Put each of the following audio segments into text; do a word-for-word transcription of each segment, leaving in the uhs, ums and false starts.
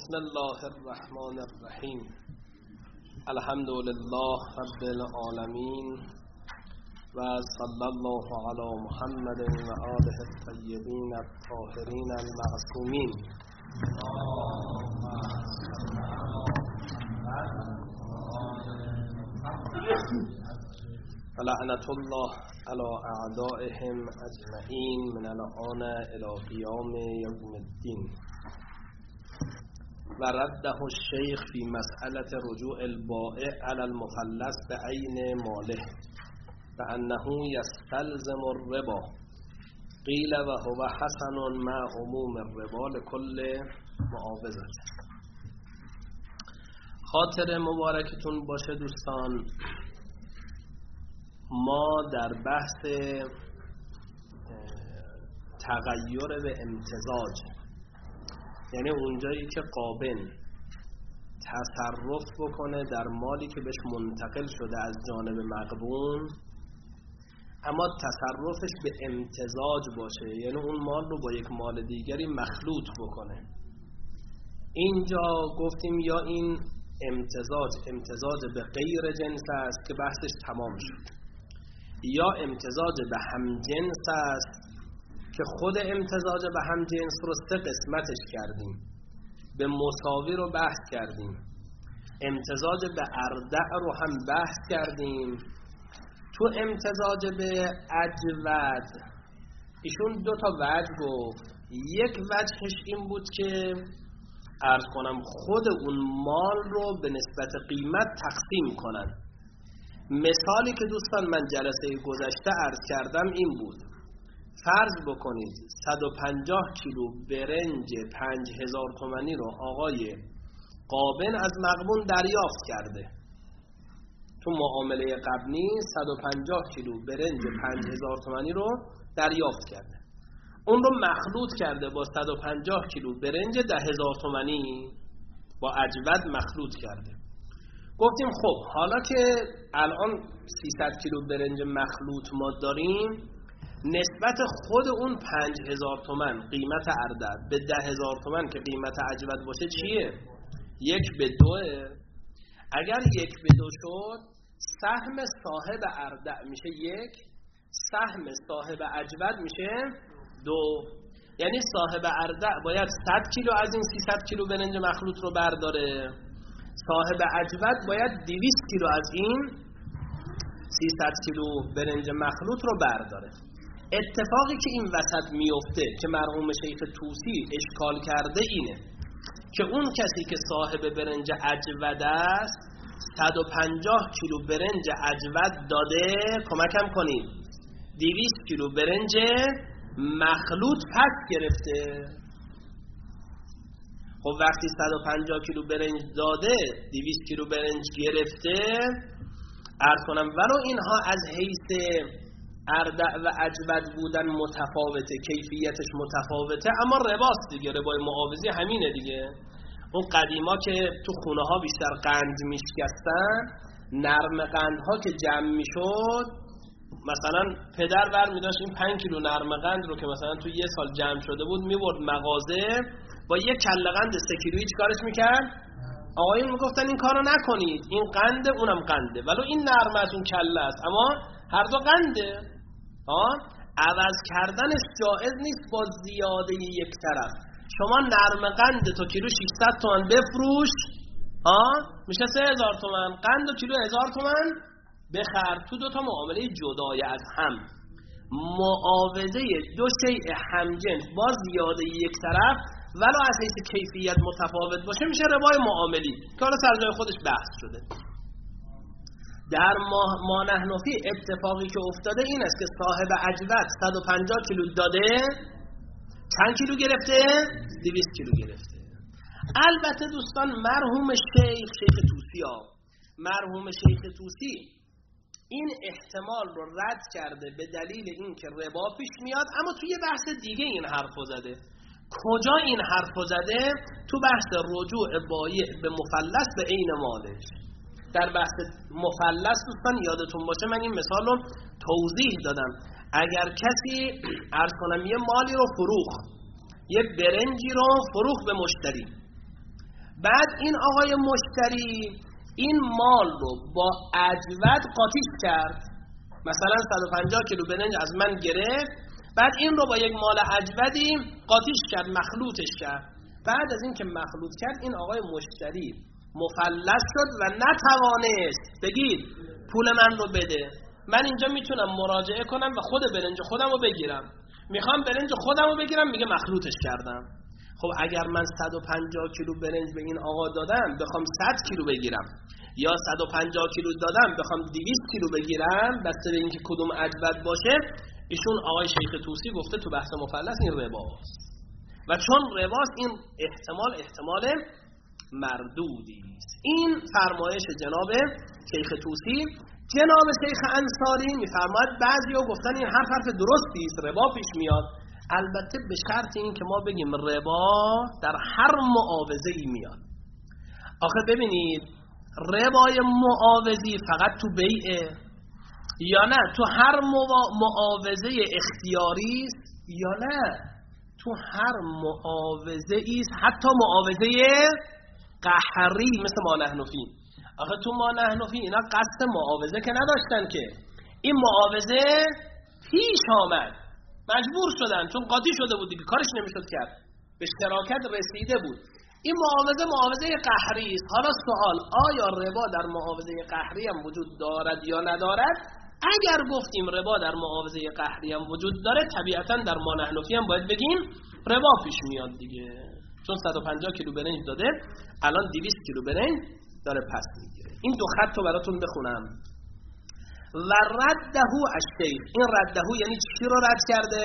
بسم الله الرحمن الرحیم. الحمد لله رب العالمین و صلی الله علی محمد و آله الطیبین الطاهرین المعصومین. لعنت الله علی اعدائهم اجمعین من الآن الی قیام یوم الدین. و رده الشیخ فی مسئلة رجوع البائع علی المفلس بعین ماله و انه یستلزم الربا. قیل و هو حسن مع عموم الربا لکل معاوضه. خاطر مبارکتون باشه دوستان، ما در بحث تغییر و امتزاج، یعنی اونجایی که قابل تصرف بکنه در مالی که بهش منتقل شده از جانب مغبون، اما تصرفش به امتزاج باشه، یعنی اون مال رو با یک مال دیگری مخلوط بکنه. اینجا گفتیم یا این امتزاج امتزاج به غیر جنس است که بحثش تمام شد، یا امتزاج به هم جنس است که خود امتزاج به هم جنس رو سه قسمتش کردیم، به مساوی رو بحث کردیم، امتزاج به اردع رو هم بحث کردیم. تو امتزاج به اجود ایشون دو تا وجه گفت. یک وجهش این بود که عرض کنم خود اون مال رو به نسبت قیمت تقسیم کنن. مثالی که دوستان من جلسه گذشته عرض کردم این بود: فرض بکنید صد و پنجاه کیلو برنج پنج هزار تومانی رو آقای قابن از مغبون دریافت کرده. تو معامله قبلی صد و پنجاه کیلو برنج پنج هزار تومانی رو دریافت کرده، اون رو مخلوط کرده با صد و پنجاه کیلو برنج ده هزار تومانی، با اجود مخلوط کرده. گفتیم خب حالا که الان سیصد کیلو برنج مخلوط ما داریم، نسبت خود اون پنج هزار تومن قیمت اردع به ده هزار تومن که قیمت اجود باشه چیه؟ یک به دوه. اگر یک به دو شد، سهم صاحب اردع میشه یک، سهم صاحب اجود میشه دو. یعنی صاحب اردع باید صد کیلو از این سیصد کیلو برنج مخلوط رو برداره، صاحب اجود باید دویست کیلو از این سیصد کیلو برنج مخلوط رو برداره. اتفاقی که این وسط میفته که مرحوم شیخ طوسی اشکال کرده اینه که اون کسی که صاحب برنج اجود است صد و پنجاه کیلو برنج اجود داده، کمکم کنید، دویست کیلو برنج مخلوط پس گرفته. خب وقتی صد و پنجاه کیلو برنج داده، دویست کیلو برنج گرفته، عرض کنم ولو اینها از حیث اردع و اجود بودن متفاوته، کیفیتش متفاوته، اما رباست دیگه، ربای معاوضی همینه دیگه. اون قدیما که تو خونه ها بیشتر قند میشکستن، نرم قند ها که جمع میشد، مثلا پدر بر میداشت این پنج کیلو نرم قند رو که مثلا تو یه سال جمع شده بود میبرد مغازه، با یک کله قند سه کیلویی چیکارش میکرد؟ آقایون میگفتن این کارو نکنید، این قنده اونم قنده، ولو این نرمه از اون کله است اما هر دو قنده. ها، عوض کردنش جائز نیست با زیاده یک طرف. شما نرم قند تو کیلو ششصد تومن بفروش، ها میشه سه هزار تومن، قند و کیلو هزار تومن بخر. تو دو تا معامله جدای از هم، معاوضه دو شیء همجنس با زیاده یک طرف ولو از حیث کیفیت متفاوت باشه میشه ربای معاملی که حالا سر جای خودش بحث شده. در ما نحنفی اتفاقی که افتاده این است که صاحب اجود صد و پنجاه کیلو داده، چند کیلو گرفته؟ دویست کیلو گرفته. البته دوستان مرحوم شیخ شیخ طوسی ها مرحوم شیخ طوسی این احتمال رو رد کرده به دلیل اینکه ربا پیش میاد، اما توی بحث دیگه این حرفو زده. کجا این حرفو زده؟ تو بحث رجوع بایع به مفلس به عین مالش. در بحث مفلس دوستان یادتون باشه من این مثال رو توضیح دادم. اگر کسی عرض کنم یه مالی رو فروخت، یه برنجی رو فروخت به مشتری، بعد این آقای مشتری این مال رو با اجود قاطیش کرد، مثلا صد و پنجاه کیلو برنج از من گرفت، بعد این رو با یک مال اجودی قاطیش کرد، مخلوطش کرد. بعد از این که مخلوط کرد این آقای مشتری مفلس شد و نتوانست بگید پول من رو بده. من اینجا میتونم مراجعه کنم و خود برنج خودم رو بگیرم، میخوام برنج خودم رو بگیرم، میگه مخلوطش کردم. خب اگر من صد و پنجاه کیلو برنج به این آقا دادم بخوام صد کیلو بگیرم، یا صد و پنجاه کیلو دادم بخوام دویست کیلو بگیرم، بسته به اینکه کدوم اجود باشه، ایشون آقای شیخ طوسی گفته تو بحث مفلس این رباست و چون رباست این احتمال احتمال مردودی است. این فرمایش جناب شیخ طوسی. جناب شیخ انصاری میفرماید بعضیا گفتن این حرف حرف درستی است، ربا پیش میاد، البته به شرط این که ما بگیم ربا در هر معاوضه‌ای میاد. آخه ببینید ربای معاوضی فقط تو بیعه یا نه تو هر معاوضه اختیاری است یا نه تو هر معاوضه است، حتی معاوضه قهری مثل ما نحنفی. آخه تو ما نحنفی اینا قصد معاوضه که نداشتن، که این معاوضه پیش آمد مجبور شدن چون قاطی شده بود دیگه، کارش نمیشد کرد، به اشتراکت رسیده بود. این معاوضه معاوضه قهری است. حالا سوال آیا ربا در معاوضه قهری هم وجود دارد یا ندارد؟ اگر گفتیم ربا در معاوضه قهری هم وجود داره، طبیعتا در ما نحنفی هم باید بگیم ربا پیش میاد دیگه، چون صد و پنجاه کیلو برنج داده الان دویست کیلو برنج داره پس میگیره. این دو خط رو براتون بخونم. و رده الشیخ، این رده یعنی چی رو رد کرده؟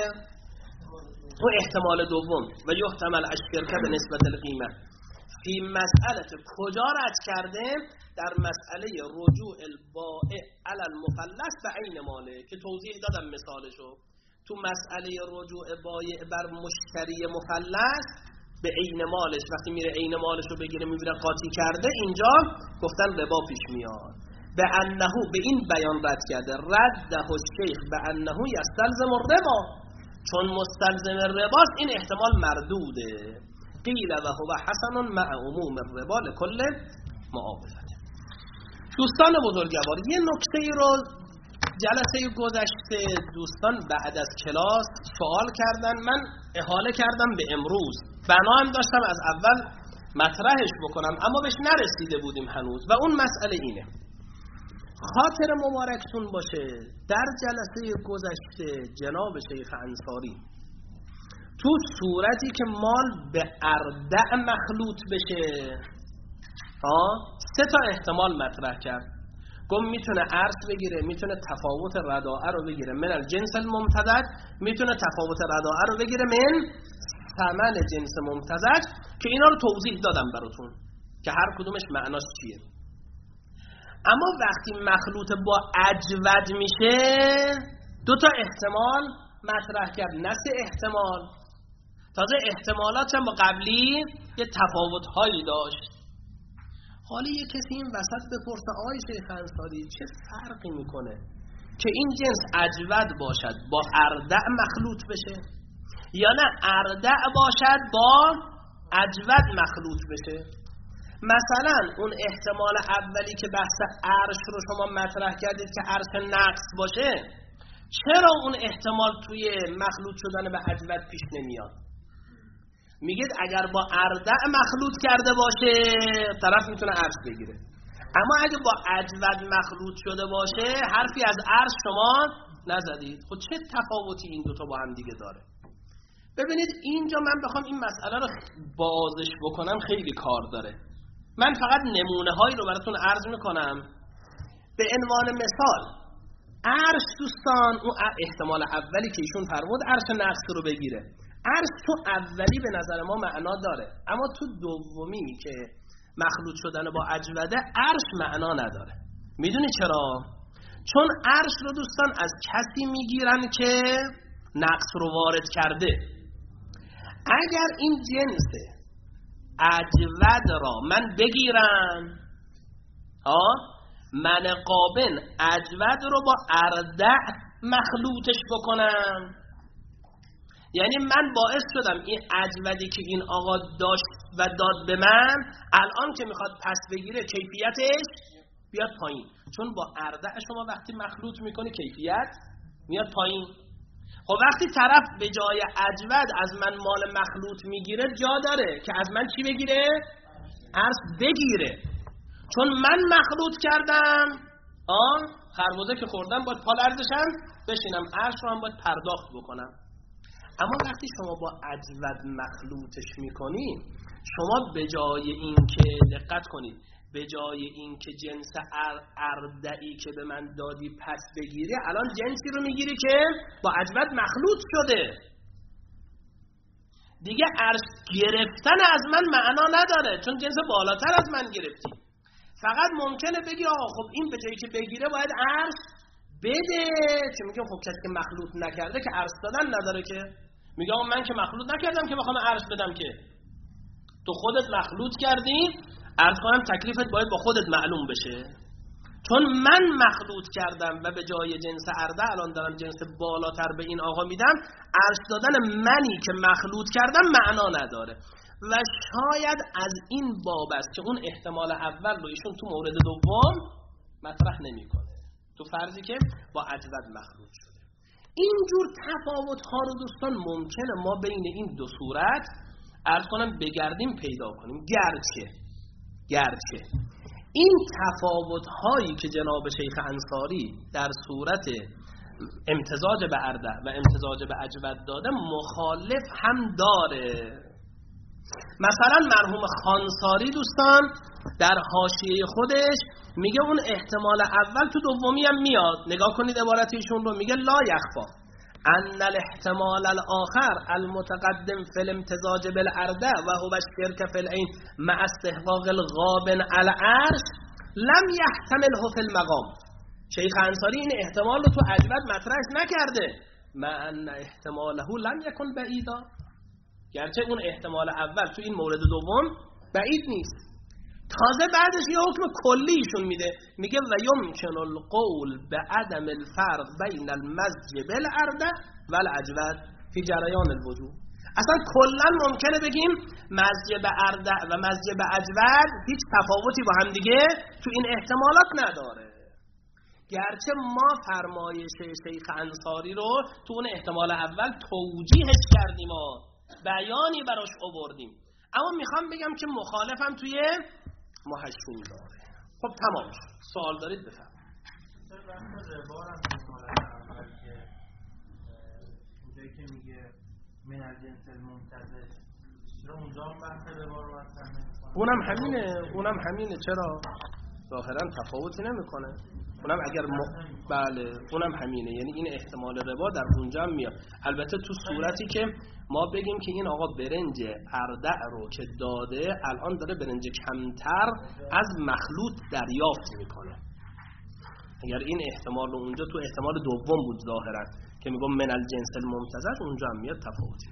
تو احتمال دوم و یحتمل الشرکه به نسبت القیمه فی مسئله کجا رد کرده؟ در مسئله رجوع البائع علی المفلس به عین ماله که توضیح دادم مثالشو. تو مسئله رجوع بایع بر مشتری مفلس به عین مالش، وقتی میره عین مالش رو بگیره میبینه قاطی کرده، اینجا گفتن ربا پیش میاد. به انه به این بیان رد کرده رده الشیخ به انه یستلزم الربا، چون مستلزم رباست این احتمال مردوده. قیل و هو حسن مع عموم الربا لکل معاوضه. دوستان بزرگوار یه نکته ای رو جلسه گذشته دوستان بعد از کلاس سوال کردن، من احاله کردم به امروز، بنا هم داشتم از اول مطرحش بکنم اما بهش نرسیده بودیم هنوز، و اون مسئله اینه. خاطر مبارکتون باشه در جلسه گذشته جناب شیخ انصاری تو صورتی که مال به اردع مخلوط بشه ها سه تا احتمال مطرح کرد. گفت میتونه ارث بگیره، میتونه تفاوت رداعه رو بگیره من الجنس الممتزج، میتونه تفاوت رداعه رو بگیره من ثمن جنس ممتزج، که اینا رو توضیح دادم براتون که هر کدومش معناش چیه. اما وقتی مخلوط با اجود میشه دو تا احتمال مطرح کرد، نه سه احتمال. تازه احتمالات هم با قبلی یه تفاوت هایی داشت. حالا یه کسی این وسط بپرسه آقای شیخ انصاری چه فرقی میکنه که این جنس اجود باشد با اردع مخلوط بشه یا نه اردع باشد با اجود مخلوط بشه؟ مثلا اون احتمال اولی که بحث عرش رو شما مطرح کردید که عرش نقص باشه، چرا اون احتمال توی مخلوط شدن به اجود پیش نمیاد؟ میگید اگر با اردع مخلوط کرده باشه طرف میتونه عرش بگیره، اما اگه با اجود مخلوط شده باشه حرفی از عرش شما نزدید. خب چه تفاوتی این دوتا با هم دیگه داره؟ ببینید اینجا من بخوام این مسئله رو بازش بکنم خیلی کار داره. من فقط نمونه هایی رو براتون عرض میکنم. به عنوان مثال عرش دوستان اون احتمال اولی که ایشون فرمود عرش نقص رو بگیره، عرش تو اولی به نظر ما معنا داره، اما تو دومی که مخلوط شدن با اجوده عرش معنا نداره. میدونی چرا؟ چون عرش رو دوستان از کسی میگیرن که نقص رو وارد کرده. اگر این جنس اجود را من بگیرم ها من قابل اجود رو با اردع مخلوطش بکنم، یعنی من باعث شدم این اجودی که این آقا داشت و داد به من، الان که میخواد پس بگیره کیفیتش بیاد پایین. چون با اردع شما وقتی مخلوط میکنی کیفیت میاد پایین. خب وقتی طرف به جای اجود از من مال مخلوط میگیره، جا داره که از من چی بگیره؟ ارز بگیره. چون من مخلوط کردم، آه خربزه که خوردم باید پال ارزشم بشینم، ارز رو هم باید پرداخت بکنم. اما وقتی شما با اجود مخلوطش میکنی، شما به جای این که دقت کنید، به جای این که جنس اردعی که به من دادی پس بگیری، الان جنسی رو میگیری که با اجود مخلوط شده. دیگه ارز گرفتن از من معنا نداره، چون جنس بالاتر از من گرفتی. فقط ممکنه بگی آقا خب این به جایی که بگیره باید ارز بده. چون میگم خب کسی که مخلوط نکرده که ارز دادن نداره، که میگم من که مخلوط نکردم که بخوام ارز بدم، که تو خودت مخلوط کردی، عرض کنم تکلیفت باید با خودت معلوم بشه. چون من مخلوط کردم و به جای جنس ارده الان دارم جنس بالاتر به این آقا میدم، عرض دادن منی که مخلوط کردم معنا نداره. و شاید از این باب است که اون احتمال اول رو ایشون تو مورد دوم مطرح نمیکنه، تو فرضی که با اجود مخلوط شده. اینجور تفاوت ها رو دوستان ممکنه ما بین این دو صورت عرض کنم بگردیم پیدا کنیم. گرچه گرچه این تفاوت هایی که جناب شیخ انصاری در صورت امتزاج به اردع و امتزاج به اجود داده مخالف هم داره. مثلا مرحوم خانساری دوستان در حاشیه خودش میگه اون احتمال اول تو دومی هم میاد. نگاه کنید عبارت ایشون رو، میگه لا یخفا ان الاحتمال الاخر المتقدم فی الامتزاج بالاردع و هو الشرك فی العین مع استحقاق الغابن علی العرش لم یحتمله فی المقام. شیخ انصاری این احتمال رو تو اجود مطرح نکرده، مع ان احتماله لم یکن بعیدا، گرچه اون احتمال اول تو این مورد دوم بعید نیست. تازه بعدش یه حکم کلیشون میده، میگه و یمکن القول به عدم الفرق بین المزج بالاردع و الاجود فی جریان الوجوب. اصلا کلا ممکنه بگیم مزج به اردع و مزج به اجود هیچ تفاوتی با هم دیگه تو این احتمالات نداره، گرچه ما فرمایش شیخ انصاری رو تو اون احتمال اول توجیهش کردیم و بیانی براش آوردیم. اما میخوام بگم که مخالفم توی محشون داره. خب تمام شد. سوال دارید بفرمایید. سر بحث ربا هم احتمالاً اول که اونجایی که میگه من الجنس الممتزج، چرا اونجا هم بحث ربا رو اصلا نمی‌کنه؟ اونم همینه، اونم همینه. چرا؟ ظاهراً تفاوتی نمیکنه. اونم اگر م... بله اونم همینه، یعنی این احتمال ربا در اونجا هم میاد. البته تو صورتی که ما بگیم که این آقا برنج اردع رو که داده الان داره برنج کمتر از مخلوط دریافت میکنه. اگر این احتمال رو اونجا تو احتمال دوم بود ظاهرا که میگم من الجنس الممتزج، اونجا هم میاد تفاوتی.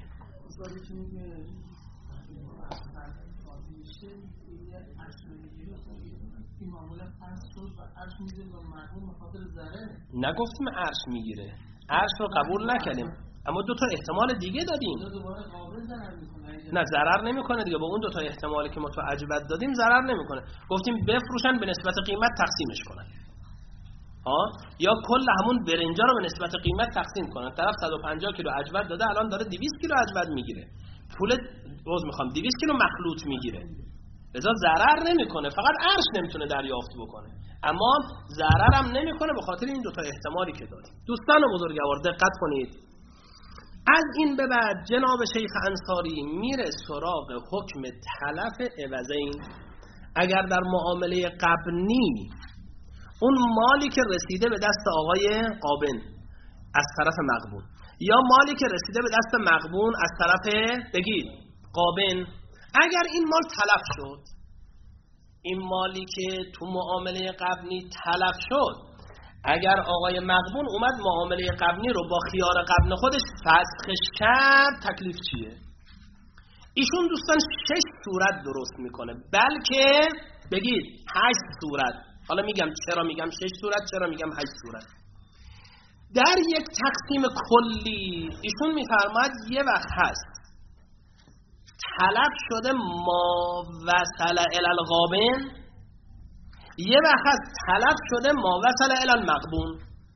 نگفتیم عرش میگیره، عرش رو قبول نکردیم، اما دو تا احتمال دیگه دادیم. نه ضرر نمیکنه دیگه، با اون دو تا احتمالی که ما تو اجود دادیم ضرر نمیکنه. گفتیم بفروشن به نسبت قیمت تقسیمش کنن، ها، یا کل همون برنجا رو به نسبت قیمت تقسیم کنن. طرف صد و پنجاه کیلو اجود داده، الان داره دویست کیلو اجود میگیره، پول روز میخوام دویست کیلو مخلوط میگیره، لذا ضرر نمیکنه، فقط عرش نمیتونه دریافت بکنه، اما ضرر هم نمیکنه به خاطر این دوتا احتمالی که داریم. دوستان بزرگوار دقت کنید. از این به بعد جناب شیخ انصاری میره سراغ حکم تلف عوضین. اگر در معامله قبنی اون مالی که رسیده به دست آقای قابن از طرف مغبون، یا مالی که رسیده به دست مغبون از طرف بگید قابن، اگر این مال تلف شد، این مالی که تو معامله قبنی تلف شد، اگر آقای مغبون اومد معامله قبنی رو با خیار قبن خودش فسخش کرد، تکلیف چیه؟ ایشون دوستان شش صورت درست میکنه، بلکه بگید هشت صورت. حالا میگم چرا میگم شش صورت، چرا میگم هشت صورت. در یک تقسیم کلی ایشون میفرماید یه وقت هست تلف شده ما وصل الی الغابن، یه وقت تلف شده ما وصل الی المغبون.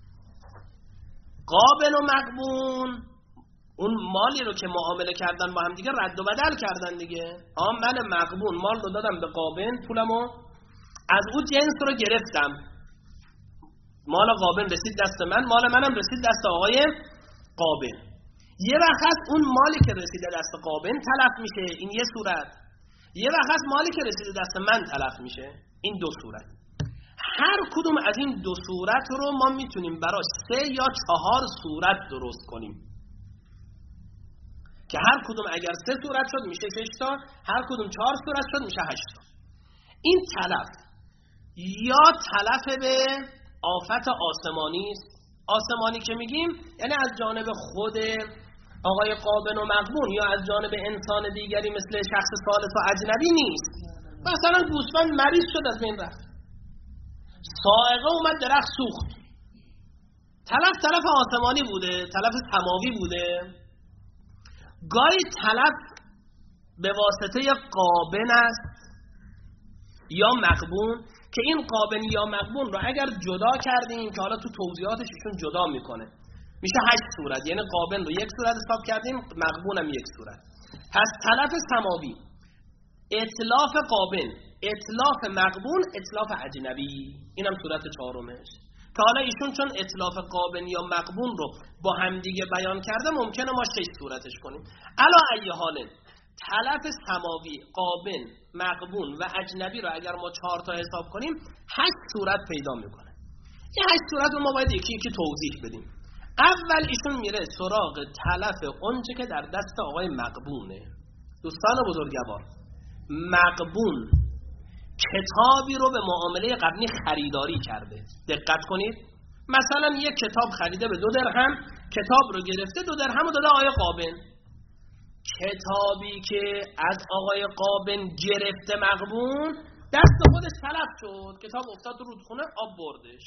غابن و مغبون اون مالی رو که معامله کردن با هم دیگه رد و بدل کردن دیگه. آ من مغبون مال رو دادم به غابن، پولمو از اون جنس رو گرفتم، مال غابن رسید دست من، مال منم رسید دست آقای غابن. یه وقت اون مالی که رسیده دست غابن تلف میشه، این یه صورت. یه وقت مالی که رسیده دست من تلف میشه، این دو صورت. هر کدوم از این دو صورت رو ما میتونیم براش سه یا چهار صورت درست کنیم که هر کدوم اگر سه صورت شد میشه شش تا، هر کدوم چهار صورت شد میشه هشت تا. این تلف یا تلف به آفت آسمانی است. آسمانی که میگیم یعنی از جانب خود آقای غابن و مغبون یا از جانب انسان دیگری مثل شخص ثالث و اجنبی نیست. مثلا گوسفند مریض شد از بین رفت، صاعقه اومد درخت سوخت، تلف تلف آسمانی بوده، تلف سماوی بوده. گاهی تلف به واسطه غابن است یا مغبون که این غابن یا مغبون رو اگر جدا کردیم که حالا تو توضیحاتش ایشون جدا میکنه میشه هشت صورت، یعنی غابن رو یک صورت حساب کردیم، مغبون هم یک صورت. پس تلف سماوی، اتلاف غابن، اتلاف مغبون، اتلاف اجنبی، اینم صورت چهارمش. که حالا ایشون چون اتلاف غابن یا مغبون رو با همدیگه بیان کرده ممکنه ما شش صورتش کنیم. علا ای حال تلف سماوی، غابن، مغبون و اجنبی رو اگر ما چهار تا حساب کنیم هشت صورت پیدا میکنه. این هشت صورت رو ما باید یکی یکی توضیح بدیم. اول ایشون میره سراغ تلف اونچه که در دست آقای مغبونه. دوستان بزرگوار، مغبون کتابی رو به معامله قبلی خریداری کرده. دقت کنید، مثلا یک کتاب خریده به دو درهم، کتاب رو گرفته دو درهم رو داده آقای غابن. کتابی که از آقای غابن گرفته مغبون دست خودش تلف شد، کتاب افتاد تو رودخونه، آب بردش.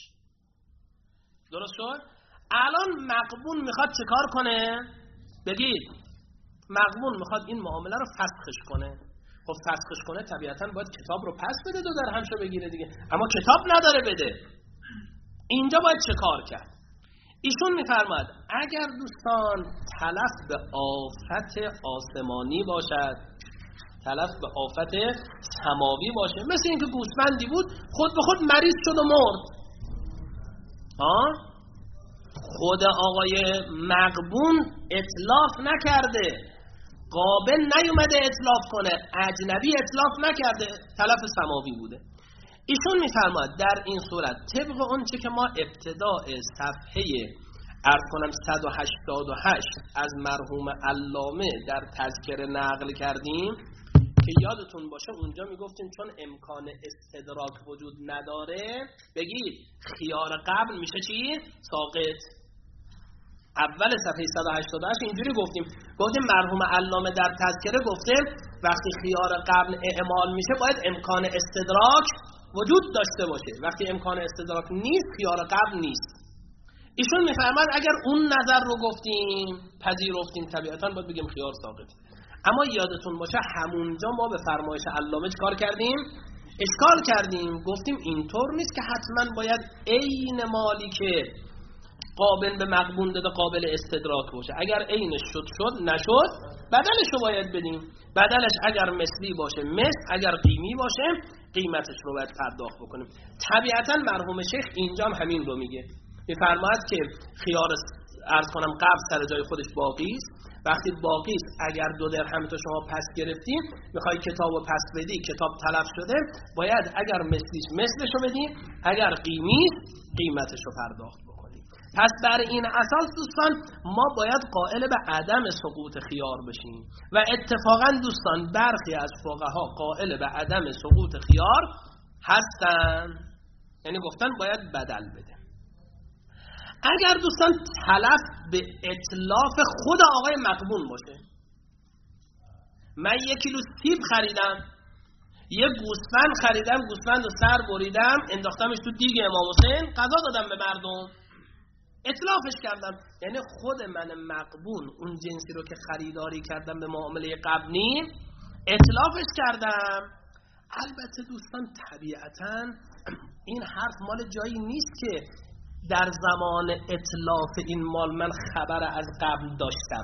درست شد؟ الان مغبون میخواد چه کار کنه؟ بگید. مغبون میخواد این معامله رو فسخش کنه. خب فسخش کنه طبیعتاً باید کتاب رو پس بده، دو درهمشو بگیره دیگه، اما کتاب نداره بده. اینجا باید چه کار کرد؟ ایشون میفرماد اگر دوستان تلف به آفت آسمانی باشد، تلف به آفت سماوی باشه، مثل اینکه گوسفندی بود خود به خود مریض شد و مرد، ها؟ خود آقای مغبون اطلاف نکرده، غابن نیومده اطلاف کنه، اجنبی اطلاف نکرده، تلف سماوی بوده. ایشون میفرماد در این صورت طبق اون چه که ما ابتداء صفحه عرض کنم صد و هشتاد و هشت از مرحوم علامه در تذکره نقل کردیم که یادتون باشه اونجا میگفتیم چون امکان استدراک وجود نداره، بگید خیار قبل میشه چی؟ ساقط. اول صفحه صد و هشتاد و هشت اینجوری گفتیم، گفتیم مرحوم علامه در تذکره گفته وقتی خیار قبل اعمال میشه باید امکان استدراک وجود داشته باشه، وقتی امکان استدراک نیست خیار قبل نیست. ایشون میفرماد اگر اون نظر رو گفتیم پذیرفتیم طبیعتاً باید بگیم خیار ساقط. اما یادتون باشه همونجا ما به فرمایش علامه چیکار کردیم؟ اشکال کردیم، گفتیم اینطور نیست که حتما باید عین مالی که قابل به مغبون داده قابل استدراک باشه. اگر عینش شد شد، نشد بدلش رو باید بدیم. بدلش اگر مثلی باشه مثل، اگر قیمی باشه قیمتش رو باید پرداخت بکنیم. طبیعتاً مرحوم شیخ اینجا هم همین رو میگه، میفرماید که خیار عرض کنم قبض سر جای خودش باقی است. وقتی باقی است اگر دو درهم تو شما پس گرفتیم میخوای کتابو پس بدی، کتاب تلف شده، باید اگر مثلیش مثلش رو بدیم، اگر قیمی قیمتش رو پرداخت بکنیم. پس بر این اساس دوستان ما باید قائل به عدم سقوط خیار بشیم و اتفاقا دوستان برخی از فقها قائل به عدم سقوط خیار هستن، یعنی گفتن باید بدل بده. اگر دوستان تلف به اطلاف خود آقای مغبون باشه، من یک کیلو سیب خریدم، یک گوسفند خریدم، گوسفند رو سر بریدم انداختمش تو دیگ امام حسین، غذا دادم به مردم، اطلافش کردم، یعنی خود من مغبون اون جنسی رو که خریداری کردم به معامله قبلی اتلافش کردم. البته دوستان طبیعتاً این حرف مال جایی نیست که در زمان اتلاف این مال من خبر از قبل داشتم.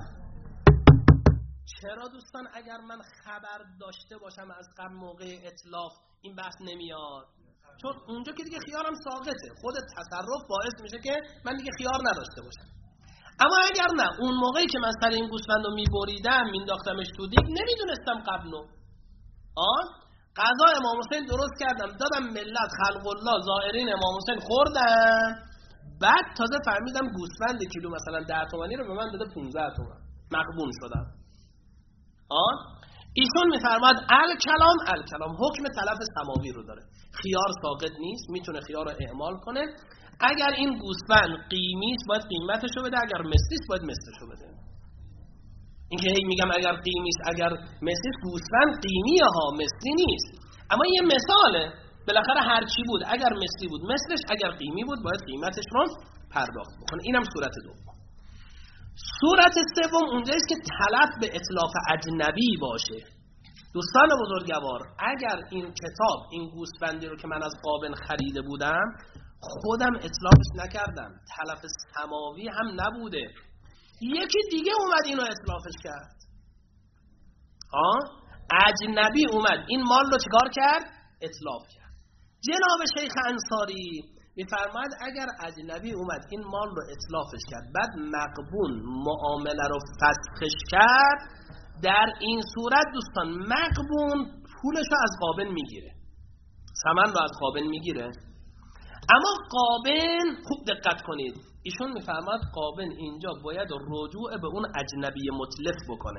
چرا دوستان اگر من خبر داشته باشم از قبل موقع اتلاف این بحث نمیاد؟ چون اونجا که دیگه خیارم ساقطه، خود تصرف باعث میشه که من دیگه خیار نداشته باشم. اما اگر نه، اون موقعی که من سر این گوسفند رو میبریدم مینداختمش تو دیگ نمیدونستم قبلو. آه غذا امام حسین درست کردم دادم ملت خلق الله زائرین امام حسین خوردن، بعد تازه فهمیدم گوسفند کیلو مثلا ده تومانی رو به من داده پانزده تومن، مغبون شدم. آه ایشون میفرماد الکلام الکلام حکم تلف سماوی رو داره، خیار ساقط نیست، میتونه خیار رو اعمال کنه. اگر این گوسفند قیمیش باید قیمتش رو بده، اگر مثلیش باید مثلش رو بده. این که هی میگم اگر قیمیش اگر مثلیش، گوسفند قیمیه ها، مثلی نیست. اما یه مثاله، بالاخره هرچی بود اگر مثلی بود مثلش، اگر قیمی بود باید قیمتش رو پرداخت بکنه. اینم صورت دوم. صورت سوم اونجاییست که تلف به اتلاف اجنبی باشه. دوستان بزرگوار، اگر این کتاب این گوسفندی رو که من از قابن خریده بودم خودم اتلافش نکردم، تلف سماوی هم نبوده، یکی دیگه اومد اینو اتلافش کرد. آه اجنبی اومد این مال رو چیکار کرد؟ اتلاف کرد. جناب شیخ انصاری میفرماید اگر اجنبی اومد این مال رو اتلافش کرد، بعد مغبون معامله رو فسخش کرد، در این صورت دوستان مغبون پولش رو از قابن میگیره، ثمن رو از قابن میگیره. اما قابن خوب دقت کنید، ایشون میفرماید قابن اینجا باید رجوع به اون اجنبی متلف بکنه،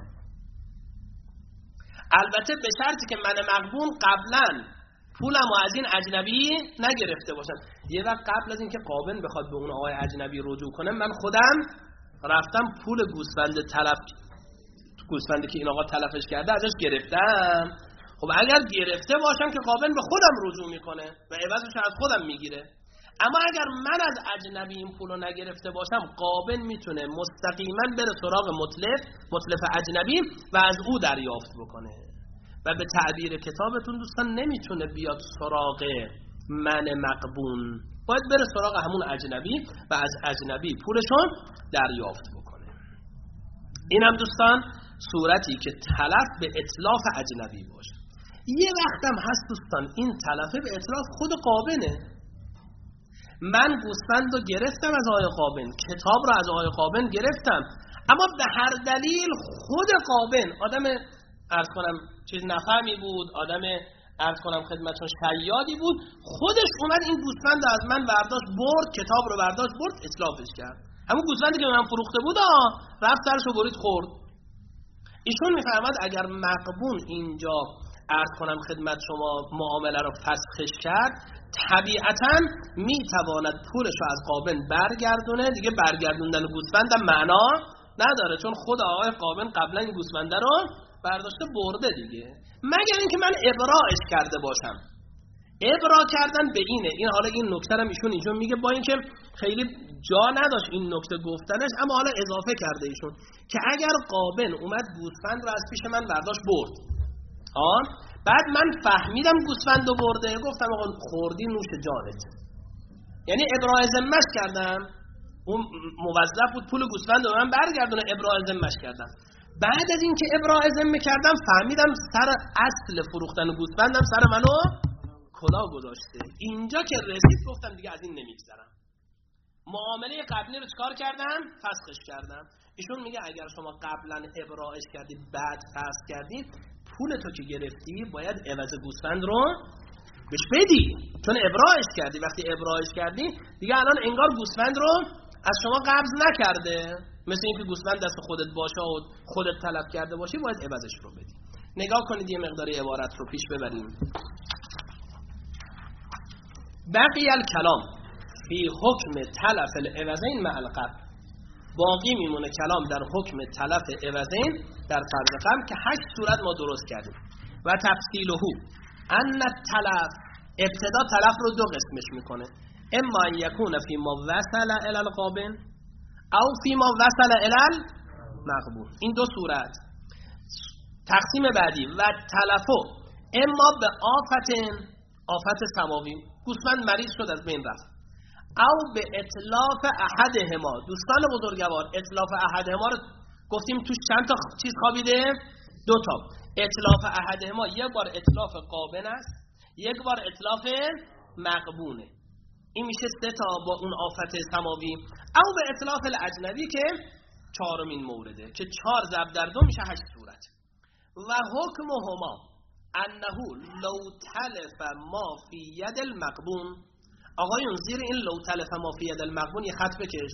البته به شرطی که من مغبون قبلا پولم از این اجنبی نگرفته باشم. یه وقت قبل از اینکه قابن بخواد به اون آقای اجنبی رجوع کنه، من خودم رفتم پول گوسفند تلف گوسفندی که این آقا تلفش کرده ازش گرفتم. خب اگر گرفته باشم که قابن به خودم رجوع میکنه و عوضش از خودم میگیره. اما اگر من از اجنبی این پولو نگرفته باشم، قابن میتونه مستقیما بره سراغ متلف متلف اجنبی و از او دریافت بکنه و به تعبیر کتابتون دوستان نمیتونه بیاد سراغ من مغبون، باید بره سراغ همون اجنبی و از اجنبی پولشون دریافت بکنه. اینم دوستان صورتی که تلف به اتلاف اجنبی باشه. یه وقتم هست دوستان این تلفه به اتلاف خود قابنه. من گوسفند رو گرفتم از آقای قابن، کتاب رو از آقای قابن گرفتم، اما به هر دلیل خود قابن آدم عرض کنم چیز نفهمی بود، آدم عرض کنم خدمتشون شیادی بود، خودش اومد این گوسفند رو از من برداشت برد، کتاب رو برداشت برد، اتلافش کرد. همون گوسفندی که من فروخته بود رفت سرش رو برید خورد. ایشون میفرماد اگر مغبون اینجا عرض کنم خدمت شما معامله رو فسخش کرد، طبیعتاً میتواند پولش رو از قابن برگردونه. دیگه برگردوندن گوسفند هم معنا نداره، چون خود آقای قابن قبلا این گوسفنده رو برداشته برده دیگه، مگر اینکه من ابراعش کرده باشم. ابراع کردن به اینه، این حالا این نکته هم ایشون ایشون میگه با اینکه خیلی جا نداشت این نکته گفتنش، اما حالا اضافه کرده ایشون که اگر قابن اومد گوسفند رو از پیش من برداشت برد، آه بعد من فهمیدم گوسفند رو برده، گفتم آقا خوردی نوش جانت، یعنی ابراع ذمه‌اش کردم، اون موظف بود پول گوسفند رو من برگردونه، ابراع ذمه‌اش کردم. بعد از اینکه ابراع ذمه کردم فهمیدم سر اصل فروختن گوسفندم سر منو کلا گذاشته. اینجا که رسید گفتم دیگه از این نمیگذرم، معامله قبلی رو چکار کردم؟ فسخش کردم. ایشون میگه اگر شما قبلا ابراعش کردی بعد فسخ کردی، پول تو که گرفتی باید عوض گوسفند رو بهش بدی، چون ابراعش کردی. وقتی ابراعش کردی دیگه الان انگار گوسفند رو از شما قبض نکرده، مثل اینکه گوسفند دست خودت باشه و خودت طلب کرده باشی، باید عوضش رو بدی. نگاه کنید یه مقداری عبارت رو پیش ببریم. بقی الکلام فی حکم تلف العوضین مع القبض، باقی میمونه کلام در حکم تلف عوضین در قرض قبض که هشت صورت ما درست کردیم. و تفصیله ان التلف، ابتدا تلف رو دو قسمش میکنه، اما ان یکون فی ما وصل الی القابن او فی ما وصل الی المغبون. این دو صورت. تقسیم بعدی و تلفو اما به آفت آفت سماوی، گوسفند مریض شد از بین رفت، او به اطلاف احدهما. دوستان بزرگوار اطلاف احدهما رو گفتیم توش چند تا چیز خوابیده؟ دو تا. اطلاف احدهما یک بار اطلاف قابن است، یک بار اطلاف مقبونه. این میشه سه تا با اون آفت سماوی. او به اطلاف الاجنبی که چهارمین مورده که چهار ضرب در دو میشه هشت صورت. و حکمهما انه لو تلف ما فی ید المقبون. آقایون زیر این لو تلف ما فی ید المقبون یه خط بکش.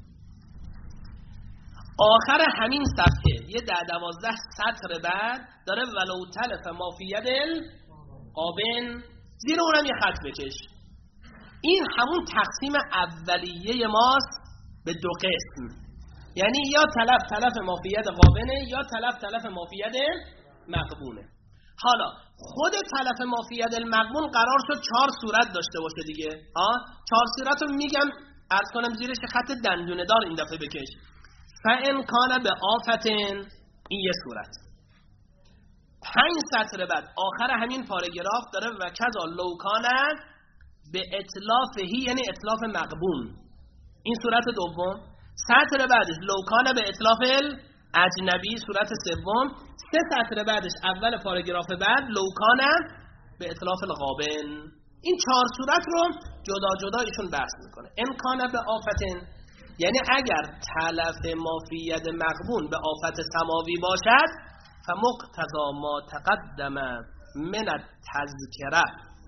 آخر همین صفحه یه ده دوازده سطر بعد داره ولو تلف ما فی ید القابن، زیر اونم یه خط بکش. این همون تقسیم اولیه ماست به دو قسم، یعنی یا تلف تلف ما فی ید قابنه یا تلف تلف ما فی ید مقبونه. حالا خود تلف ما فی ید المقبون قرار شد چهار صورت داشته باشه دیگه. ها چهار صورت رو میگم عرض کنم زیرش خط دندونه دار این دفعه بکش. فان کان به آفتن، این یه صورت. پنج سطر بعد آخر همین پاراگراف داره و کذا لو کان به اطلافهی، یعنی اطلاف مقبون، این صورت دوم. سطر بعدش لو کان به اطلاف اجنبی، صورت سوم. سه سطر بعدش اول پاراگراف بعد لو کان به اطلاف القابن. این چهار صورت رو جدا جدا ایشون بحث میکنه. ان کان به آفتن، یعنی اگر تلف ما فی ید مقبون به آفت سماوی باشد، فمقتضا ما تقدم من التذکره،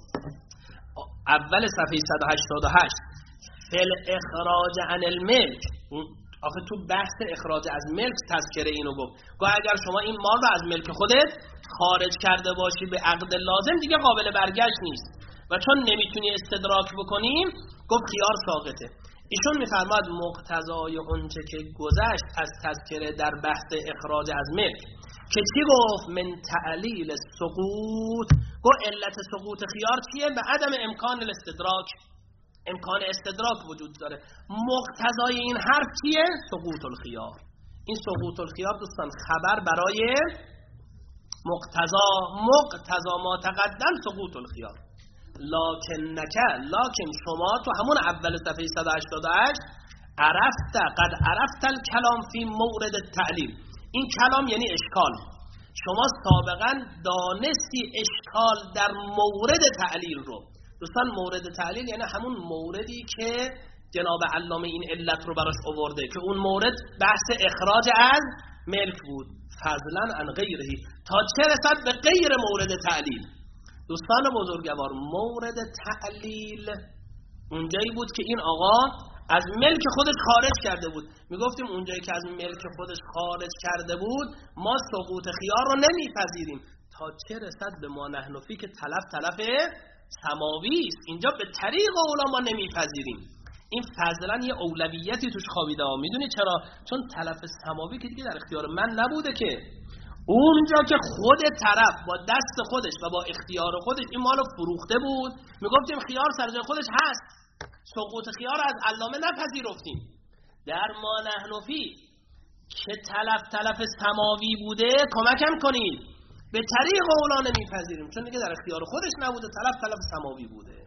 اول صفحه صد و هشتاد و هشت، فل اخراج عن الملک. آخه تو بحث اخراج از ملک تذکره اینو گفت. گفت اگر شما این مال رو از ملک خودت خارج کرده باشی به عقد لازم، دیگه قابل برگشت نیست و چون نمیتونی استدراک بکنیم گفت خیار ساقطه. ایشون میفرماد مقتضای اونچه که گذشت از تذکره در بحث اخراج از ملک که چی گفت؟ من تعلیل سقوط. گفت علت سقوط خیار چیه؟ به عدم امکان الاستدراک، امکان استدراک وجود داره. مقتضای این حرف چیه؟ سقوط الخیار. این سقوط الخیار دوستان خبر برای مقتضا، مقتضا ما تقدم سقوط الخیار. لکن نکه، لکن شما تو همون اول صفحه صد و هشتاد و هشت عرفت قد عرفت الکلام فی مورد التعلیل. این کلام یعنی اشکال. شما سابقا دانستی اشکال در مورد تعلیل رو. دوستان مورد تعلیل یعنی همون موردی که جناب علامه این علت رو براش آورده که اون مورد بحث اخراج از ملک بود. فضلا عن غیره، تا چه رسد به غیر مورد تعلیل. دوستان بزرگوار مورد تعلیل اونجایی بود که این آقا از ملک خودش خارج کرده بود. میگفتیم اونجایی که از ملک خودش خارج کرده بود ما سقوط خیار رو نمیپذیریم تا چه رسد به ما نحنفی که تلف تلف سماوی است. اینجا به طریق اولا ما نمیپذیریم. این فضلا یه اولویتی توش خوابیده. میدونی چرا؟ چون تلف سماوی که دیگه در اختیار من نبوده که. اونجا که خود طرف با دست خودش و با اختیار خودش این مالو فروخته بود میگفتیم خیار سر جای خودش هست، سقوط خیار از علامه نپذیرفتیم. در ما نحنفی که تلف تلف سماوی بوده کمکم کنید، به طریق اولا نمیپذیریم چون دیگه در اختیار خودش نبوده، تلف تلف سماوی بوده.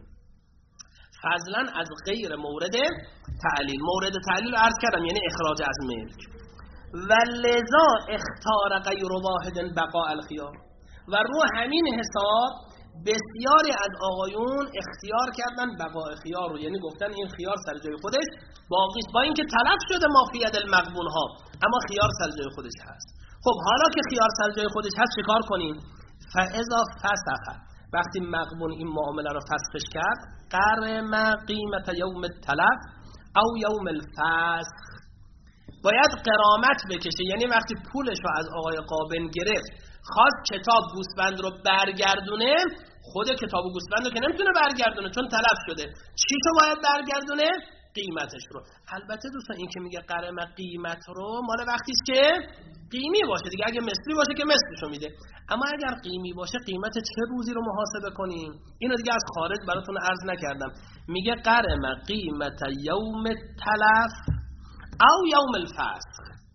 فضلا از غیر مورد تعلیل. مورد تعلیل عرض کردم یعنی اخراج از ملک. و لذا اختار غیر واحد بقاء الخیار. و رو همین حساب بسیاری از آقایون اختیار کردن بقاء خیار رو، یعنی گفتن این خیار سر جای خودش باقی است، با اینکه تلف شده ما فی ید المقبون ها، اما خیار سر جای خودش هست. خب حالا که خیار سر جای خودش هست چیکار کنیم؟ فاذا فسخ، وقتی مقبون این معامله رو فسخش کرد، قرم قیمت یوم التلف او یوم الفسخ، باید قرامت بکشه. یعنی وقتی پولش رو از آقای قابن گرفت خواست کتاب گوسفند رو برگردونه، خود کتاب گوسفند رو که نمیتونه برگردونه چون تلف شده، چی تو باید برگردونه؟ قیمتش رو. البته دوستان این که میگه قرم قیمت رو مال وقتی است که قیمی باشه دیگه. اگه مثلی باشه که مثلشو میده، اما اگر قیمی باشه قیمت چه روزی رو محاسبه کنیم؟ اینو دیگه از خارج براتون عرض نکردم. میگه قرم قیمت یوم التلف او یوم الفسخ،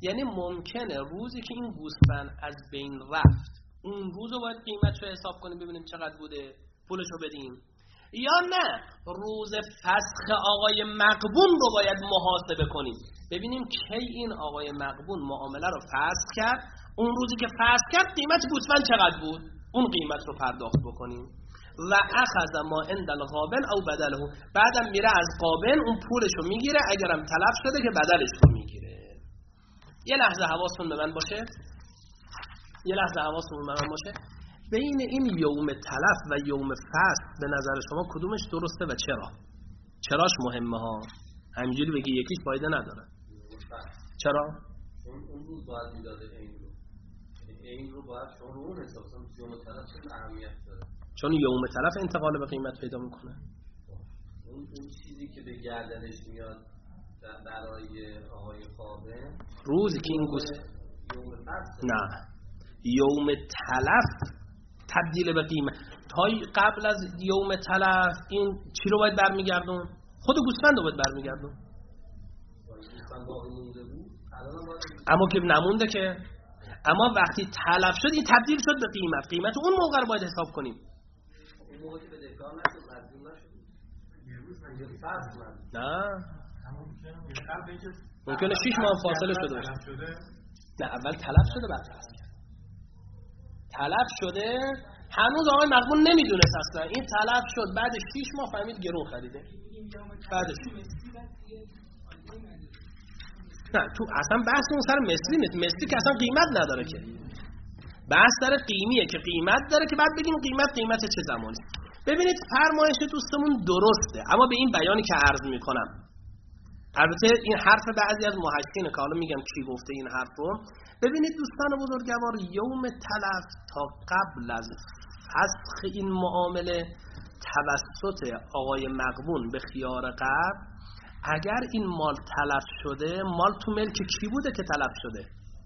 یعنی ممکنه روزی که این گوسفند از بین رفت اون روز رو باید قیمتشو حساب کنیم ببینیم چقدر بوده پولشو بدیم، یا نه روز فسخ آقای مغبون رو باید محاسبه کنیم ببینیم کی این آقای مغبون معامله رو فسخ کرد، اون روزی که فسخ کرد قیمت گوسفند چقدر بود اون قیمت رو پرداخت بکنیم. و اخذ ما عند الغابن او بدله، بعدم میره از قابن اون پولش رو میگیره، اگرم تلف شده که بدلش رو میگیره. یه لحظه حواستون به من باشه یه لحظه حواستون به من باشه بین این یوم تلف و یوم فسخ به نظر شما کدومش درسته و چرا؟ چراش مهمه ها؟ همینجوری بگی یکیش فایده نداره. چرا؟ چون اون روز باید میداده این رو این رو باید چون اون حساب کنم یوم تلف چه اهمیت داره، چون یوم تلف انتقال به قیمت پیدا میکنه. اون اون چیزی که به گردنش میاد برای آقای قابل روزی که این گوش یوم فسخ نه یوم تلف تبدیل به قیمت تا قبل از یوم تلف این چی رو باید برمیگردون؟ خود گوسفند رو باید برمیگردون. اما که نمونده که اما وقتی تلف شد این تبدیل شد به قیمت، قیمت اون موقع رو باید حساب کنیم. اون موقع که بدهکار نشد مدیون نشد یه روز من فسخ من نه ممکنه شش ماه فاصله شده باشه. نه اول تلف شده بعد فسخ کرد. تلف شده هنوز آقای مغبون نمیدونست اصلا این تلف شد، بعد شش ماه فهمید گرون خریده بعدش. نه تو اصلا بحث اون سر مثلی نیست، مثلی که اصلا قیمت نداره که، بحث سر قیمیه که قیمت داره که بعد بگیم قیمت قیمت چه زمانی. ببینید فرمایش دوستمون درسته اما به این بیانی که عرض میکنم، البته این حرف بعضی از محققین که حالا میگم کی گفته این حرف رو، ببینید دوستان بزرگوار یوم تلف تا قبل از فسخ این معامله توسط آقای مغبون به خیار قبل اگر این مال تلف شده، مال تو ملک کی بوده که تلف شده؟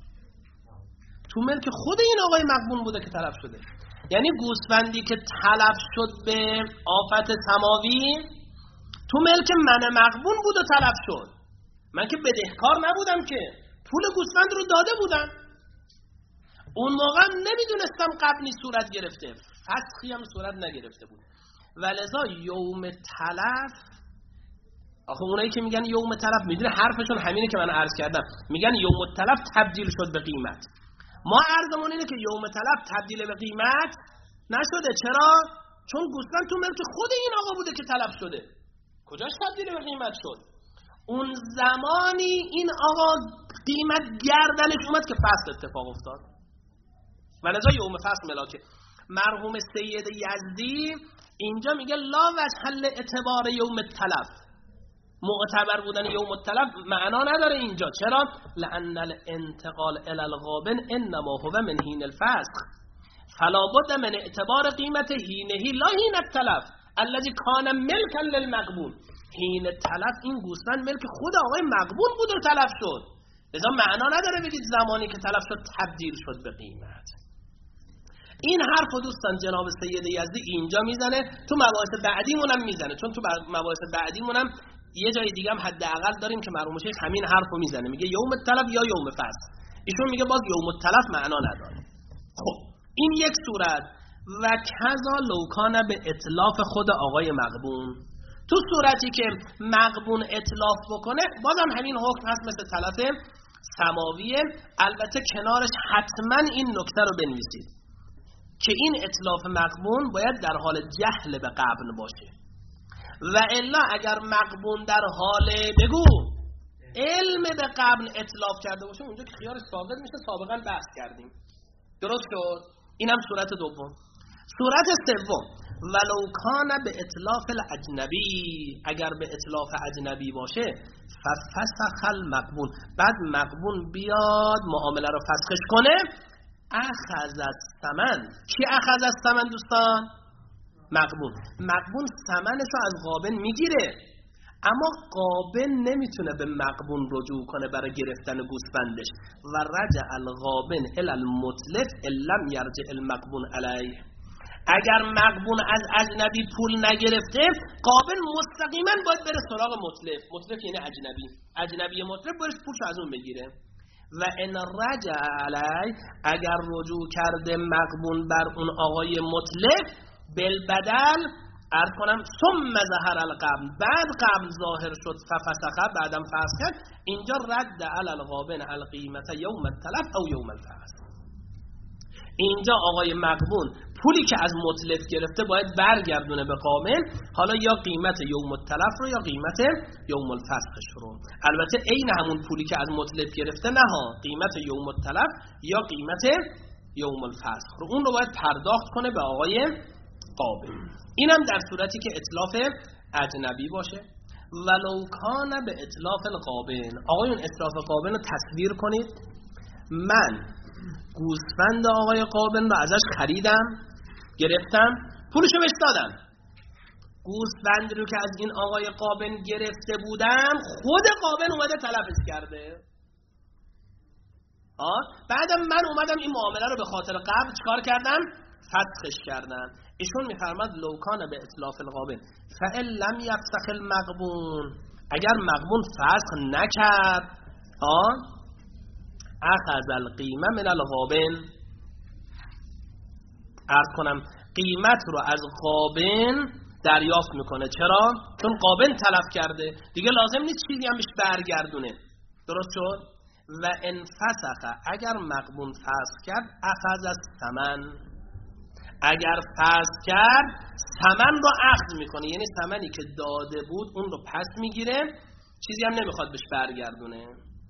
تو ملک خود این آقای مغبون بوده که تلف شده. یعنی گوسفندی که تلف شد به آفت سماوی تو ملک من مغبون بود و تلف شد، من که بدهکار نبودم که پول گوسفند رو داده بودم، اون موقع نمیدونستم قبلی صورت گرفته فسخی هم صورت نگرفته بود. ولذا یوم تلف، آخه اونایی که میگن یوم تلف میدونه حرفشون همینه که من عرض کردم، میگن یوم تلف تبدیل شد به قیمت. ما عرضمون اینه که یوم تلف تبدیل به قیمت نشده. چرا؟ چون گوسفند تو ملک خود این آقا بوده که تلف شده، کجاش تبدیل به قیمت شد؟ اون زمانی این آقا قیمت گردنش اومد که فصل اتفاق افتاد. ولذا یوم فصل ملاکه مرحوم سید یزدی اینجا میگه لا وجه اعتبار یوم تلف، معتبر بودن یوم التلف معنا نداره اینجا. چرا؟ لأن الانتقال الى الغابن انما هو من حین الفسخ فلا بد من اعتبار قیمت حینه لا حین التلف الذي كان ملكا للمغبون. حین تلف این گوسفند ملک خود آقای مغبون بود و تلف شد، لذا معنا نداره بگید زمانی که تلف شد تبدیل شد به قیمت. این حرف و دوستان جناب سید یزدی اینجا میزنه، تو مباحث بعدیمون هم میزنه، چون تو مباحث بعدیمون هم یه جای دیگه هم حداقل داریم که مرحوم شیخ همین حرفو میزنه، میگه یوم التلف یا یوم فسخ. ایشون میگه باز یوم التلف معنا نداره. خب این یک صورت. و کذا لوکان به اتلاف خود آقای مغبون، تو صورتی که مغبون اتلاف بکنه بازم همین حکم هست مثل تلف سماویه. البته کنارش حتما این نکته رو بنویسید که این اتلاف مغبون باید در حال جهل به قبن باشه، و الا اگر مغبون در حال بگو علم به قبل اطلاف کرده باشه اونجا که خیارش ساقط میشه، سابقا بحث کردیم. درست شد؟ این هم صورت دوم. صورت سوم ولو کان به اطلاف الاجنبی، اگر به اطلاف اجنبی باشه ففسخ المغبون، بعد مغبون بیاد معامله رو فسخش کنه، اخذ الثمن. کی اخذ الثمن دوستان؟ مغبون. مغبون ثمنش رو از غابن میگیره، اما غابن نمیتونه به مغبون رجوع کنه برای گرفتن گوسفندش. و رجع الغابن الی المتلف لم یرجع المغبون علیه. اگر مغبون از اجنبی پول نگرفته غابن مستقیما باید بره سراغ متلف. متلف یعنی اجنبی، اجنبی متلف باید پولش از اون بگیره. و ان رجع علی، اگر رجوع کرده مغبون بر اون آقای مطلق، بالبدل عرض کنم ثم ظهر القبل، بعد قبل ظاهر شد ففسخ، بعدم فسخ کرد، اینجا رد علی الغابن القیمت یوم التلف او یوم الفسخ. اینجا آقای مغبون پولی که از مطلق گرفته باید برگردونه به قابل، حالا یا قیمت یوم التلف رو یا قیمت یوم الفسخش رو. البته عین همون پولی که از مطلق گرفته، نه ها، قیمت یوم التلف یا قیمت یوم الفسخ رو، اون رو باید پرداخت کنه به آقای قابل. اینم در صورتی که اتلاف اجنبی باشه. ولو کان به اتلاف القابل، آقایون اتلاف قابل رو تصویر کنید، من گوسفند آقای قابل رو ازش خریدم، گرفتم، پولشو بهش دادم. گوسفند رو که از این آقای قابل گرفته بودم، خود قابل اومده تلفش کرده. آه بعدم من اومدم این معامله رو به خاطر قبل چکار کردم؟ فسخش کردم. ایشون میفرماد لو کان به اتلاف القابل فإن لم یفسخ المغبون، اگر مغبون فسخ نکرد، آه اخذ القیمه من الغابن، عرض کنم قیمت رو از قابن دریافت میکنه. چرا؟ چون قابن تلف کرده، دیگه لازم نیست چیزی هم بهش برگردونه. درست شد؟ و ان فسخ، اگر مغبون فسخ کرد، اخذ الثمن، اگر فسخ کرد ثمن رو اخذ میکنه، یعنی ثمنی که داده بود اون رو پس میگیره، چیزی هم نمیخواد بهش برگردونه.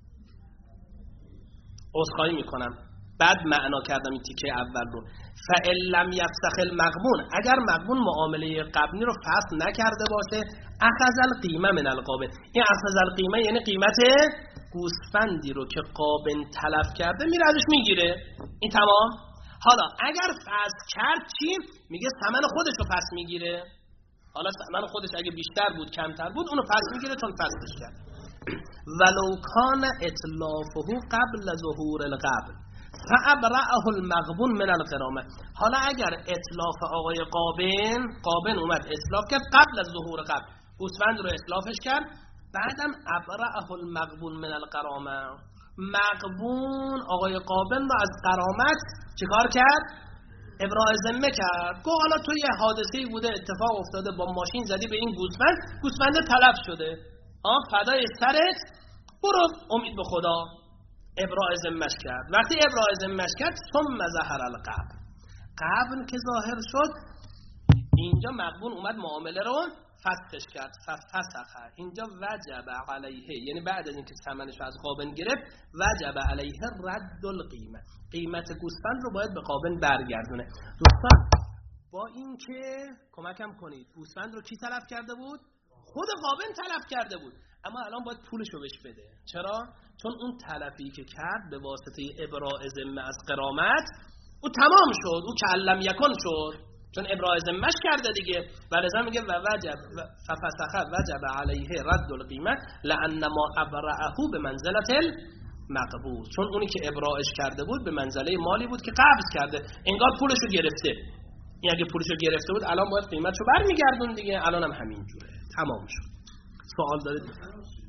عذرخواهی میکنم، بعد معنا کردم این تیکه اول رو. فإن لم یفسخ المغبون، اگر مغبون معامله قبلی رو فسخ نکرده باشه، اخذ القیمه من القابن، این اخذ القیمه یعنی قیمت گوسفندی رو که قابن تلف کرده میره ازش میگیره. این تمام. حالا اگر فسخ کرد چی؟ میگه ثمن خودش رو پس میگیره. حالا ثمن خودش اگه بیشتر بود کمتر بود اونو پس میگیره چون فسخش کرد. ولو کان اتلافه قبل ظهور القبل فابرأه المغبون من الغرامه، حالا اگر اتلاف آقای قابن، قابن اومد اتلاف کرد قبل از ظهور قبل، گوسفند رو اتلافش کرد، بعدم ابرأه المغبون من الغرامه، مغبون آقای قابن رو از غرامت چیکار کرد؟ ابراء ذمه کرد. گفت حالا تو یه حادثه‌ای بوده اتفاق افتاده، با ماشین زدی به این گوسفند، گوسفند تلف شده، آه فدای سرت، برو امید به خدا. ابراء ذمه‌اش کرد. وقتی ابراء ذمه‌اش کرد ثم ظهر القبل، قبل که ظاهر شد اینجا مغبون اومد معامله رو فسخش کرد. ففسخ، اینجا وجب علیه، یعنی بعد از اینکه ثمنش از قابن گرفت، وجب علیه رد القیمه، قیمت گوسفند رو باید به قابن برگردونه. دوستان با اینکه کمکم کنید، گوسفند رو کی تلف کرده بود؟ خود قابن تلف کرده بود، اما الان باید پولش رو بهش بده. چرا؟ چون اون تلفی که کرد به واسطه ابراء ذمه از غرامت، او تمام شد، او کلم یکن شد، چون ابراء ذمه‌اش کرده دیگه. ولذا میگه و وجب ففسخ وجب علیه رد القیمه لان ما ابرأه به منزلت المقبول، چون اونی که ابراءش کرده بود به منزله مالی بود که قبض کرده، انگار پولش رو گرفته. این اگه پولش رو گرفته بود الان باید قیمتشو برمیگردون دیگه، الان هم همین جوره، تمام شد. سوال دارید؟ یعنی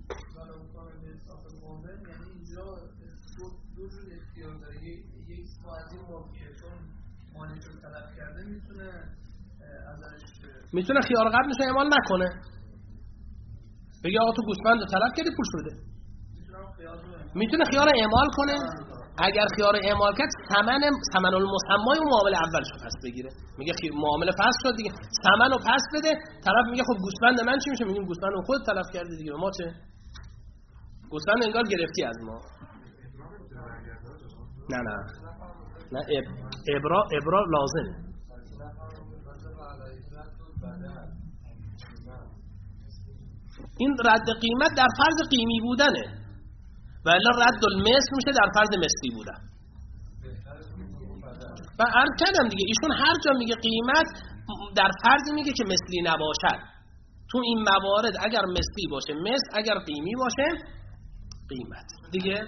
اینجا دو جور اختیار داره، یک مؤذن موقعیتون مالی رو طلب کرده میتونه ازش میتونه خیار قبل نشه اعمال نکنه، بگه آقا تو گوسفند رو طلب کردی پول شده، میتونه خیار اعمال کنه. اگر خیار اعمال کرد ثمن ثمن المسمای اون معامله اولش رو پس بگیره، میگه خیر معامله پس شد دیگه، ثمن رو پس بده. طرف میگه خب گوسفند من چی میشه؟ میگیم گوسفند رو خود تلف کردی دیگه، ما چه؟ گوسفند انگار گرفتی از ما. نه نه نه ابرا ابرا لازمه. این رد قیمت در فرض قیمی بودنه، ولی رد المثل میشه در فرض مثلی بودن. و عرض کردم دیگه ایشون هر جا میگه قیمت در فرض میگه که مثلی نباشد. تو این موارد اگر مثلی باشه مثل، اگر قیمی باشه قیمت دیگه.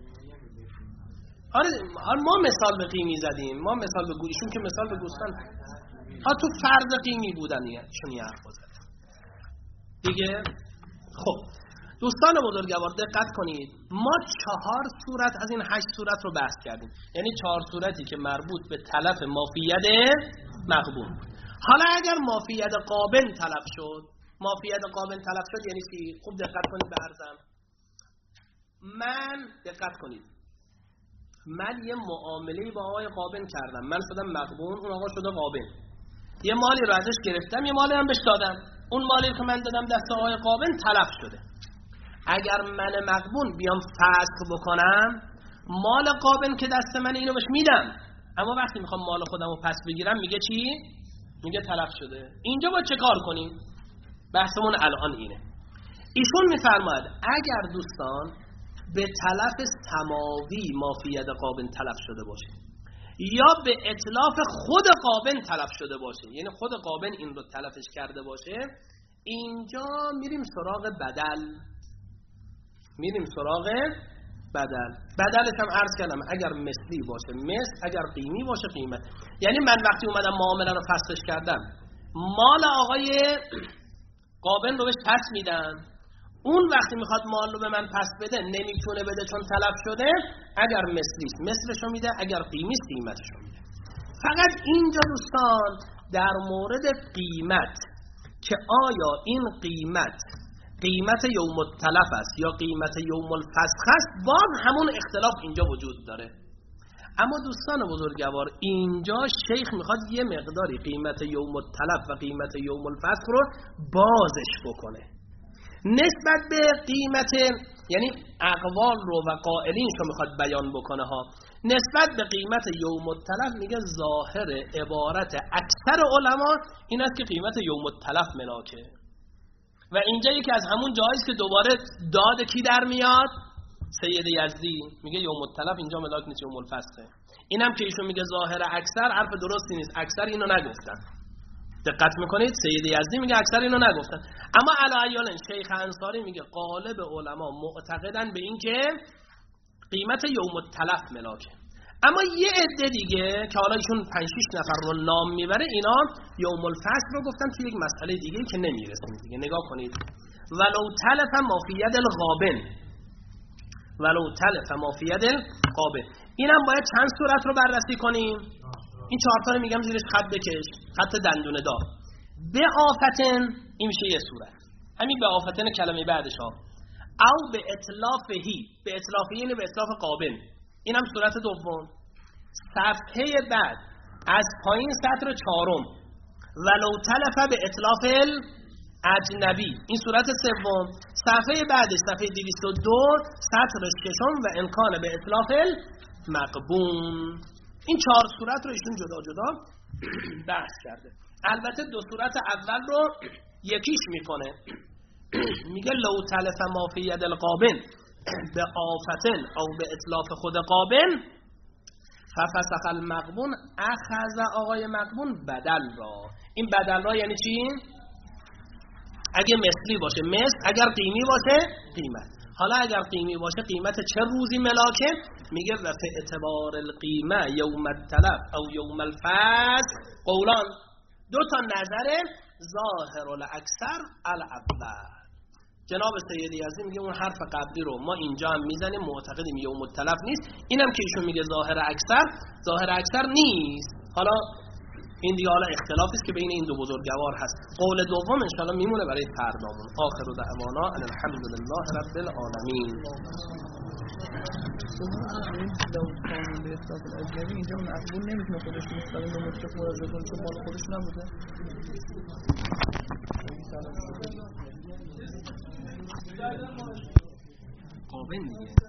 آره ما مثال به قیمی زدیم، ما مثال به گوشت، ایشون که مثال به گوسفند ها تو فرض قیمی بودن ایشون یه حرف زدن دیگه. خب دوستان بزرگوار دقت کنید، ما چهار صورت از این هشت صورت رو بحث کردیم، یعنی چهار صورتی که مربوط به تلف مافیت مغبون. حالا اگر مافیت قابل تلف شد، مافیت قابل تلف شد یعنی چی؟ خوب دقت کنید به عرضم. من دقت کنید من یه معامله با آقای قابل کردم، من شدم مغبون، اون آقا شده قابل. یه مالی رو ازش گرفتم، یه مالی هم بهش دادم، اون مالی که من دادم دست آقای قابل تلف شده. اگر من مغبون بیام فسخ بکنم، مال قابل که دست من اینو بهش میدم، اما وقتی میخوام مال خودم رو پس بگیرم میگه چی؟ میگه تلف شده. اینجا باید چه کار کنیم؟ بحثمون الان اینه. ایشون میفرماید اگر دوستان به تلف سماوی مافیت قابل تلف شده باشه یا به اتلاف خود قابل تلف شده باشه، یعنی خود قابل این رو تلفش کرده باشه، اینجا میریم سراغ بدل. میریم سراغ بدل. بدلش هم عرض کردم اگر مثلی باشه مثل، اگر قیمی باشه قیمت. یعنی من وقتی اومدم معامله رو فسخش کردم، مال آقای قابل رو بهش پس میدم، اون وقتی میخواد مال رو به من پس بده نمیتونه بده چون تلف شده، اگر مثلیست مثلش رو میده، اگر قیمیست قیمتش رو میده. فقط اینجا دوستان در مورد قیمت که آیا این قیمت قیمت یوم التلف است یا قیمت یوم الفسخ است، باز همون اختلاف اینجا وجود داره. اما دوستان بزرگوار اینجا شیخ میخواد یه مقداری قیمت یوم التلف و قیمت یوم الفسخ رو بازش بکنه نسبت به قیمت، یعنی اقوال رو و قائلینش رو میخواد بیان بکنه ها. نسبت به قیمت یوم التلف میگه ظاهر عبارت اکثر علما این است که قیمت یوم التلف ملاکه. و اینجا یکی از همون جاییست که دوباره داد کی در میاد؟ سید یزدی میگه یوم التلف اینجا ملاک نیست، یوم الفسخه. اینم که ایشون میگه ظاهر اکثر حرف درستی نیست، اکثر اینو نگفتن. دقت میکنید سید یزدی میگه اکثر اینو نگفتن، اما علایالن شیخ انصاری میگه غالب علما معتقدن به این که قیمت یوم التلف ملاکه. اما یه عده دیگه که حالا ایشون پنج شش نفر رو نام میبره، اینا یوم الفسخ رو گفتن توی یک مسئله دیگه که نمیرسیم دیگه. نگاه کنید ولو تلف مافیت الغابن، ولو تلف مافیت الغابن، اینم باید چند صورت رو بررسی کنیم؟ این چهار تا رو میگم زیرش خط بکش، خط دندونه دار. به آفتن این میشه یه صورت، همین به آفتن کلمه بعدش ها. او به اطلافهی، به اطلافهی یعنی به اطلاف قابل، اینم صورت دوم. صفحه بعد از پایین سطر چهارم ولو تلف به اطلاف اجنبی، این صورت سوم. صفحه بعدش صفحه دویست و دو سطر ششم و امکان به اطلاف مقبون. این چهار صورت رو ایشون جدا جدا بحث کرده. البته دو صورت اول رو یکیش میکنه، میگه لو تلف مافیت القابل به آفتن او به اطلاف خود قابل ففسخ المقبون، اخذ آقای مقبون بدل را. این بدل را یعنی چی؟ اگه مثلی باشه مثل، اگر قیمی باشه قیمت. حالا اگر قیمی باشه قیمت چه روزی ملاکه؟ میگه و فی اعتبار القیمه یوم التلف او یوم الفسخ قولان، دو تا نظر ظاهر الاکثر الاول. جناب سید یزدی میگه اون حرف قبلی رو ما اینجا هم میزنیم، معتقدیم یوم التلف نیست. اینم که ایشون میگه ظاهر اکثر، ظاهر اکثر نیست. حالا این دیگه حالا اختلافی است که بین این دو بزرگوار هست. قول دوم ان شاءالله میمونه برای فردامون. آخر دعوانا ان الحمد لله رب العالمین. لو كان به اطلاق الاجنبی اینجا مقبول نمیتونه خودش مستقیم به مشرف مراجعه کنه چون مال خودش نبوده. قابل دیگه